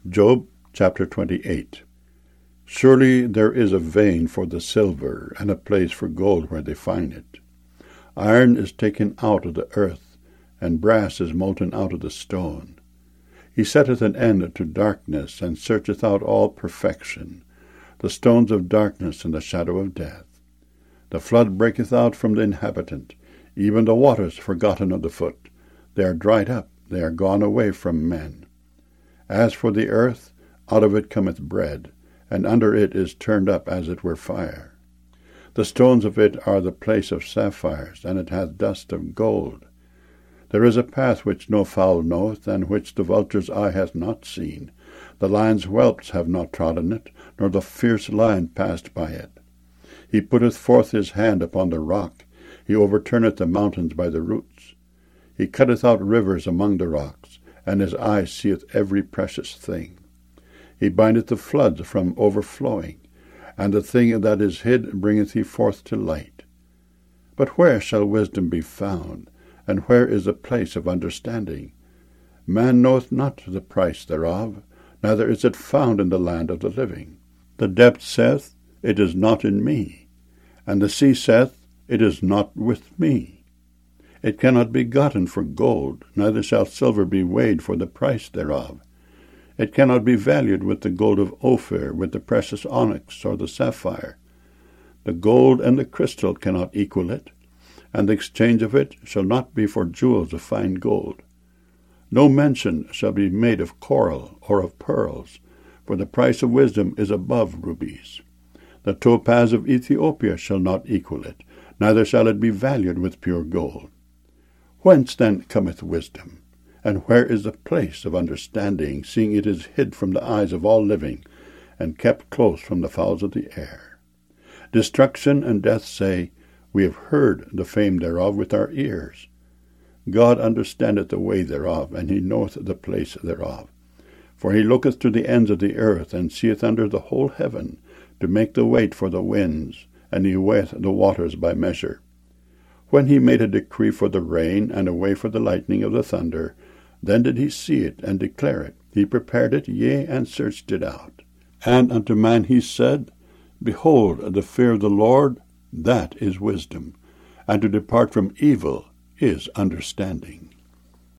Job chapter 28. Surely there is a vein for the silver, and a place for gold where they find it. Iron is taken out of the earth, and brass is molten out of the stone. He setteth an end to darkness, and searcheth out all perfection, the stones of darkness and the shadow of death. The flood breaketh out from the inhabitant, even the waters forgotten of the foot. They are dried up, they are gone away from men. As for the earth, out of it cometh bread, and under it is turned up as it were fire. The stones of it are the place of sapphires, and it hath dust of gold. There is a path which no fowl knoweth, and which the vulture's eye hath not seen. The lion's whelps have not trodden it, nor the fierce lion passed by it. He putteth forth his hand upon the rock, he overturneth the mountains by the roots. He cutteth out rivers among the rocks, and his eye seeth every precious thing. He bindeth the floods from overflowing, and the thing that is hid bringeth he forth to light. But where shall wisdom be found, and where is the place of understanding? Man knoweth not the price thereof, neither is it found in the land of the living. The depth saith, It is not in me, and the sea saith, It is not with me. It cannot be gotten for gold, neither shall silver be weighed for the price thereof. It cannot be valued with the gold of Ophir, with the precious onyx or the sapphire. The gold and the crystal cannot equal it, and the exchange of it shall not be for jewels of fine gold. No mention shall be made of coral or of pearls, for the price of wisdom is above rubies. The topaz of Ethiopia shall not equal it, neither shall it be valued with pure gold. Whence then cometh wisdom? And where is the place of understanding, seeing it is hid from the eyes of all living, and kept close from the fowls of the air? Destruction and death say, We have heard the fame thereof with our ears. God understandeth the way thereof, and he knoweth the place thereof. For he looketh to the ends of the earth, and seeth under the whole heaven, to make the weight for the winds, and he weigheth the waters by measure. When he made a decree for the rain, and a way for the lightning of the thunder, then did he see it, and declare it. He prepared it, yea, and searched it out. And unto man he said, Behold, the fear of the Lord, that is wisdom, and to depart from evil is understanding.